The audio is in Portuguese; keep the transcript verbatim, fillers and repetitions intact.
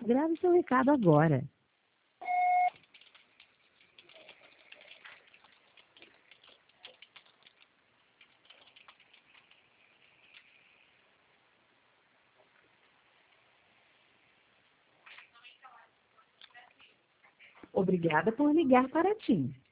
Grave seu recado agora. Obrigada por ligar para a TIM.